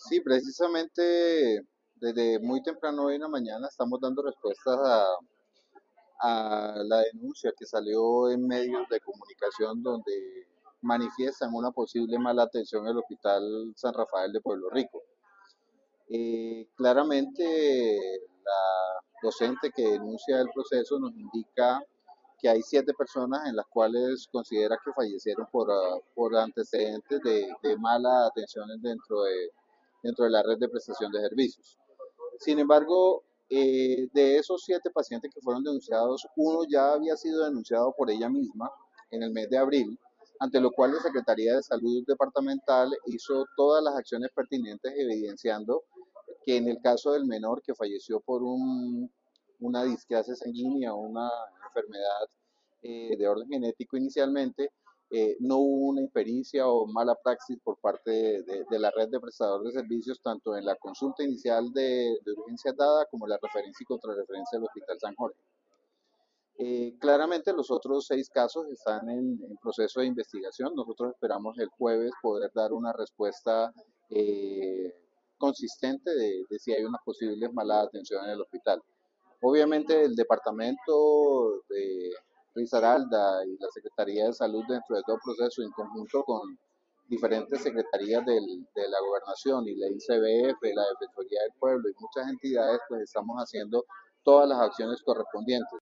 Sí, precisamente desde muy temprano hoy en la mañana estamos dando respuestas a la denuncia que salió en medios de comunicación donde manifiestan una posible mala atención en el Hospital San Rafael de Pueblo Rico. Claramente la docente que denuncia el proceso nos indica que hay 7 personas en las cuales considera que fallecieron por antecedentes de mala atención dentro de la red de prestación de servicios. Sin embargo, de esos 7 pacientes que fueron denunciados, uno ya había sido denunciado por ella misma en el mes de abril, ante lo cual la Secretaría de Salud Departamental hizo todas las acciones pertinentes evidenciando que en el caso del menor que falleció por una displasia sanguínea o una enfermedad de orden genético inicialmente, no hubo una impericia o mala praxis por parte de la red de prestadores de servicios, tanto en la consulta inicial de urgencia dada como la referencia y contrarreferencia del Hospital San Jorge. Claramente los otros 6 casos están en proceso de investigación. Nosotros esperamos el jueves poder dar una respuesta eh, consistente de si hay una posible mala atención en el hospital. Obviamente el departamento de Risaralda y la Secretaría de Salud dentro de todo proceso, en conjunto con diferentes secretarías de la gobernación y la ICBF, la Defensoría del Pueblo y muchas entidades, pues estamos haciendo todas las acciones correspondientes.